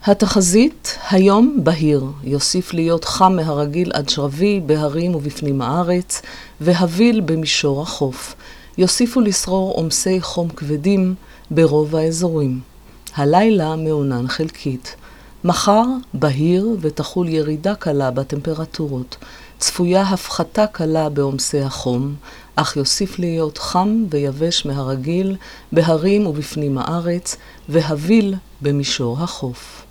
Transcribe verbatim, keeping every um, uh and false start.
התחזית, היום בהיר, יוסיף להיות חם מהרגיל עד שרבי בהרים ובפנים הארץ, והביל במישור החוף. יוסיפו לשרור עומסי חום כבדים ברוב האזורים. הלילה מעונן חלקית. מחר בהיר ותחול ירידה קלה בטמפרטורות. צפויה הפחתה קלה בעומסי החום, אך יוסיף להיות חם ויבש מהרגיל בהרים ובפנים הארץ, והביל במישור החוף.